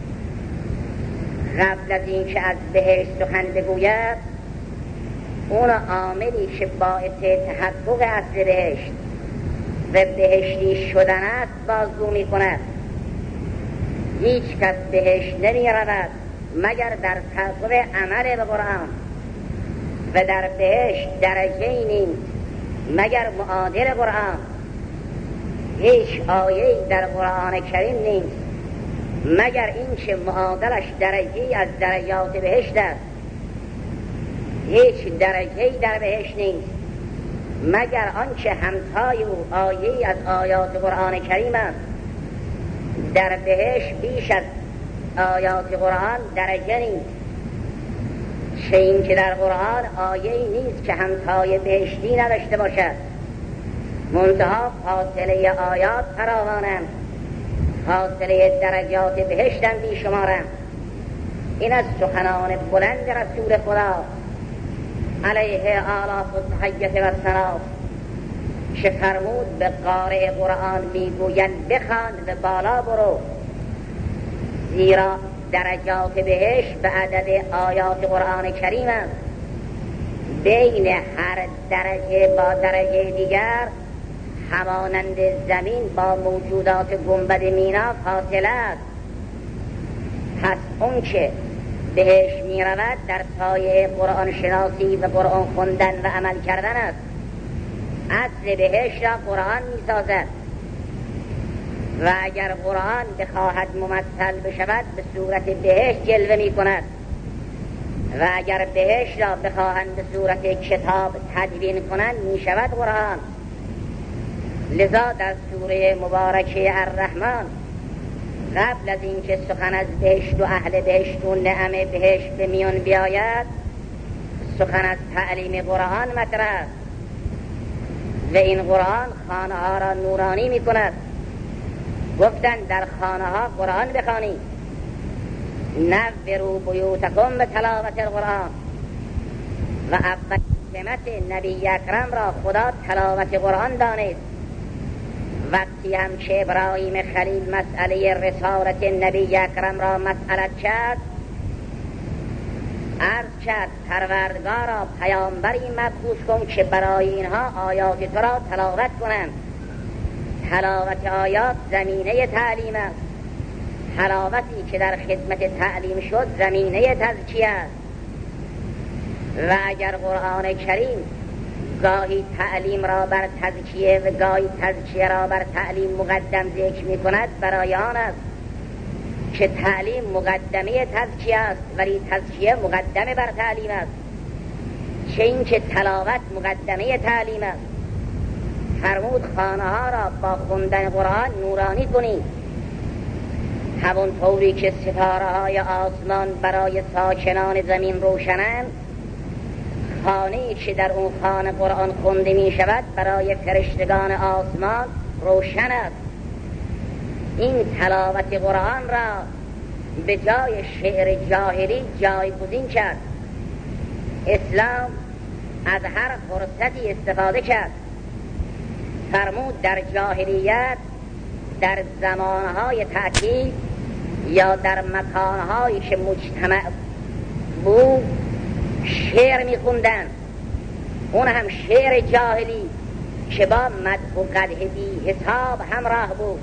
قبل از این که از بهشت سخن بگوید اون عاملی که باعث تحقق اصل بهشت و بهشتی شدن است بازگو می کند. هیچ کس بهشت نمی رود مگر در تعقب عمل به قرآن و در بهشت درجه نیست مگر معادل قرآن. هیچ آیه در قرآن کریم نیست مگر این که معادلش درجه از درجات بهشت است. هیچ درجه در بهشت نیست مگر آنچه همتای او آیه از آیات قرآن کریم است. در بهشت بیش از آیات قرآن درجه نیست، چه این که در قرآن آیه‌ای نیست که همتای بهشتی نداشته باشد. منتها فاصله آیات فراوانند، فاصله درجات بهشتم بیشمارند. این از سخنان بلند رسول خدا علیه آلاف و تحیت و سلام که فرمود به قارئ قرآن میگویند بخوان و بالا برو، زیرا درجات بهشت به عدد آیات قرآن کریم است. بین هر درجه با درجه دیگر همانند زمین با موجودات گنبد مینا فاصله است. پس اون که بهش می رود در سایه قرآن شناسی و قرآن خوندن و عمل کردن است. اصل بهش را قرآن می سازد و اگر قرآن بخواهد ممثل بشود به صورت بهش جلوه می کند و اگر بهش را بخواهند به صورت کتاب تدوین کنند می شود قرآن. لذا در سوره مبارکه الرحمن قبل از اینکه سخن از بهشت و اهل بهشت و نعم بهشت به میان بیاید سخن از تعلیم قرآن مطرح است و این قرآن خانه ها را نورانی می کند. گفتن در خانه ها قرآن بخوانید، نوروا بیوتکم به تلاوت القرآن. و اول سمت نبی اکرم را خدا تلاوت قرآن دانست. وقتی هم که ابراهیم خلیل مسئله رسالت نبی اکرم را مسئلت کرد، عرض کرد پروردگارا پیامبری مبعوث کن که برای اینها آیات تو را تلاوت کنند. تلاوت آیات زمینه تعلیم است. تلاوتی که در خدمت تعلیم شد زمینه تزکیه است. و اگر قرآن کریم گاهی تعلیم را بر تزکیه و گاهی تزکیه را بر تعلیم مقدم ذکر می کند برای آن است که تعلیم مقدمه تزکیه است ولی تزکیه مقدمه بر تعلیم است، چه این که تلاوت مقدمه تعلیم است. فرمود خانه ها را با خوندن قرآن نورانی کنید، همون طوری که ستاره های آسمان برای ساکنان زمین روشنند، خانه‌ای که در اون خانه قرآن خونده می شود برای فرشتگان آسمان روشن است. این تلاوت قرآن را به جای شعر جاهلی جایگزین کرد. اسلام از هر فرصتی استفاده کرد. فرمود در جاهلیت در زمانهای تأکید یا در مکانهایی که مجتمع بود شعر میخوندن، اون هم شعر جاهلی که با مدح و قدح بی حساب همراه بود.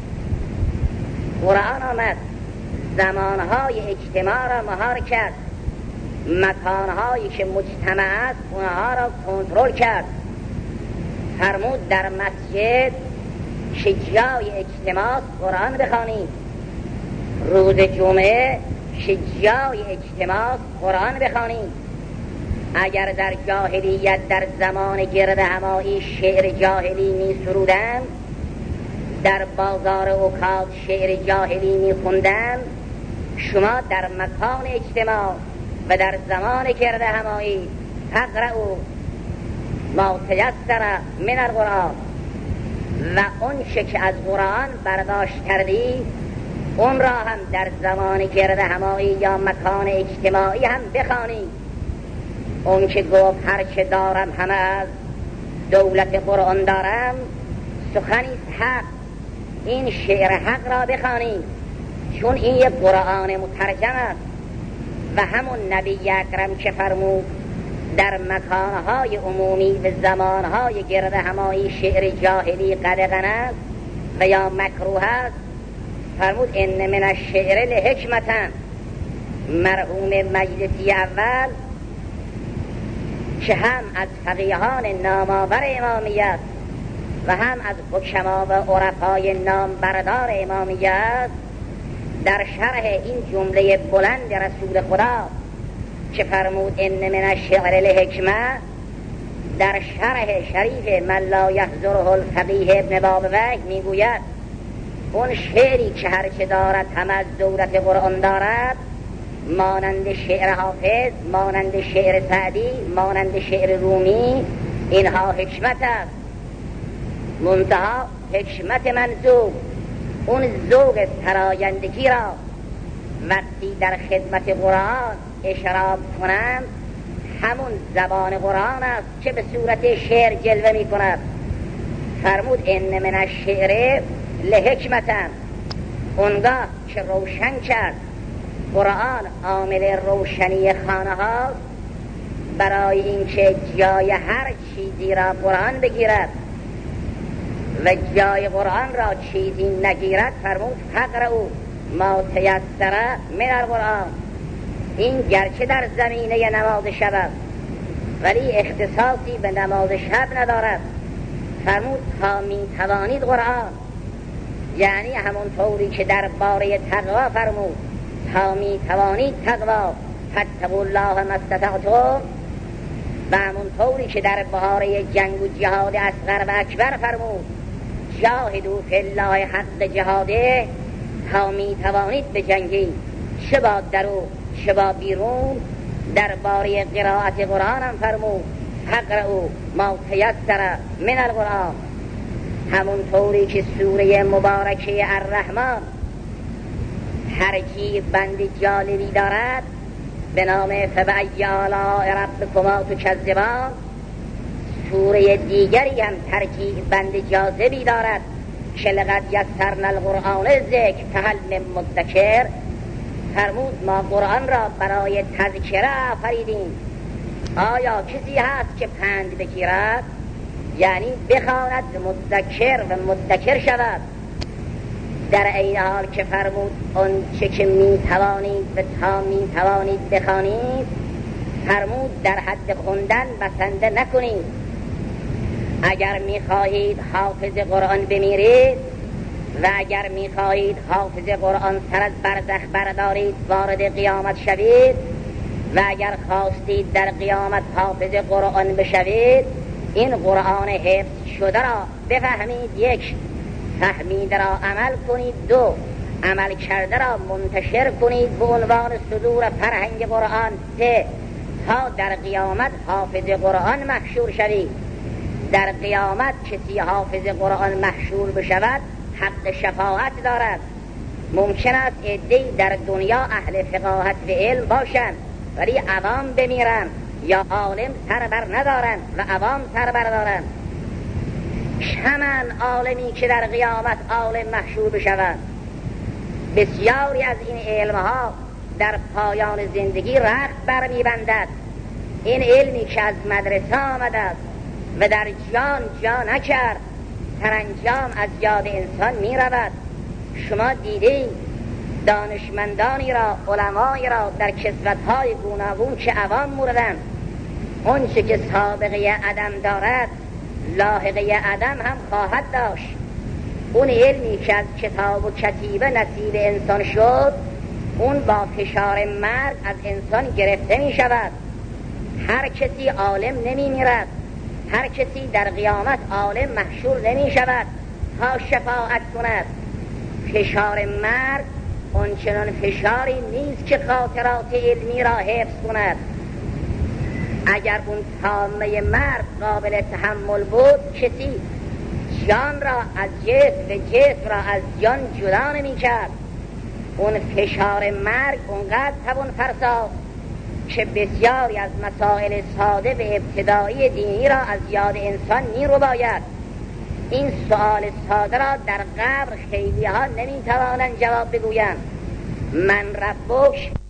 قرآن آمد زمانهای اجتماع را مهار کرد، مکانهایی که مجتمع است اونها را کنترل کرد. فرمود در مسجد که جای اجتماع قرآن بخوانید، روز جمعه که جای اجتماع قرآن بخوانید. اگر در جاهلیت در زمان گرد همایی شعر جاهلی می سرودند، در بازار اوقات شعر جاهلی می خوندند، شما در مکان اجتماع و در زمان گرد همایی فقرأوا ما تیسر من القرآن، و اون که از قرآن برداشت کردی اون را هم در زمان گرد همایی یا مکان اجتماعی هم بخوانی. اون که گفت هر چه دارم همه از دولت قرآن دارم، سخنیست حق. این شعر حق را بخوانی، چون این یک قرآن مترجم است. و همون نبی اکرم که فرمود در مکانهای عمومی و زمانهای گرد همایی شعر جاهلی قدغن است و یا مکروه است، فرمود ان من الشعر لحکمتن. مرحوم مجلسی اول که هم از فقیهان نامآور امامیت و هم از حکما و عرفای نام بردار امامیت در شرح این جمله بلند رسول خدا که فرمود ان من الشعر لحکمه، در شرح شریف من لا یحضره الفقیه ابن بابویه میگوید اون شعری که هرچه دارد هم از دولت قرآن دارد، مانند شعر حافظ، مانند شعر سعدی، مانند شعر رومی، اینها حکمت است. منتها حکمت منظور، اون ذوق سرایندگی را وقتی در خدمت قرآن اشراف کنند، همون زبان قرآن است که به صورت شعر جلوه می کند. فرمود ان من الشعر لحکمتن. اونگاه که روشن کرد قرآن عامل روشنی خانه ها برای اینکه جای هر چیزی را قرآن بگیرد و جای قرآن را چیزی نگیرد، فرمود فقرؤوا ما تیسر من القرآن. این گرچه در زمینه نماز شب است ولی اختصاصی به نماز شب ندارد. فرمود تا می توانید قرآن، یعنی همون طوری که در باره تقوا فرمود تا می توانید تقوا فاتقوا الله ما استطعتم، و همون طوری که در باره جنگ و جهاد اصغر و اکبر فرمود جاهدوا فی الله حق جهاده، تا می توانید به جنگی چه با درو چه با بیرون. در باره قرائت قرآن هم فرمود فقرؤوا ما تیسر من القرآن. همون طوری که سوره مبارکه الرحمن ترجیح بند جالبی دارد به نام فبأی آلاء ربکما تکذبان، سوره دیگری هم ترجیح بند جاذبی دارد که لقد یسرنا القرآن للذکر فهل من مدکر. فرمود ما قرآن را برای تذکره آفریدیم، آیا کسی هست که پند بگیرد، یعنی بخواند مذکر و مدکر شود. در این حال که فرمود اون چه که می توانید و تا می توانید بخوانید، فرمود در حد خوندن بسنده نکنید. اگر می خواهید حافظ قرآن بمیرید و اگر می خواهید حافظ قرآن سر از برزخ بردارید وارد قیامت شوید و اگر خواستید در قیامت حافظ قرآن بشوید، این قرآن حفظ شده را بفهمید، یک، فهمیده را عمل کنید، دو، عمل کرده را منتشر کنید به عنوان صدور فرهنگ قرآن، سه، تا در قیامت حافظ قرآن محشور شوید. در قیامت کسی حافظ قرآن محشور بشود حق شفاعت دارد. ممکن است عده‌ای در دنیا اهل فقاهت و علم باشند ولی عوام بمیرند، یا عالم سر بر ندارند و عوام سر بردارند. کمن عالمی که در قیامت عالم محشور بشود. بسیاری از این علمها در پایان زندگی رخت بر میبندد. این علمی که از مدرسه آمده است و در جان جا نکرد سرانجام از یاد انسان می رود. شما دیدید دانشمندانی را، علمایی را در کسوت‌های گوناگون که عوام مردند. اون چه که سابقه عدم دارد لاحقه عدم هم خواهد داشت. اون علمی که از کتاب و کتیبه نصیب انسان شد، اون با فشار مرگ از انسان گرفته می شود. هر کسی عالم نمی میرد، هر کسی در قیامت عالم محشور نمی شود تا شفاعت کند. فشار مرگ اون چنان فشاری نیست که خاطرات علمی را حفظ کند. اگر اون تامه مرگ قابل تحمل بود، کسی جان را از جسم و جسم را از جان جدا نمی کرد. اون فشار مرگ اونقدر توان فرسا که بسیاری از مسائل ساده و ابتدایی دینی را از یاد انسان می رو باید. این سؤال ساده را در قبر خیلی ها نمی توانند جواب بگویند. من ربک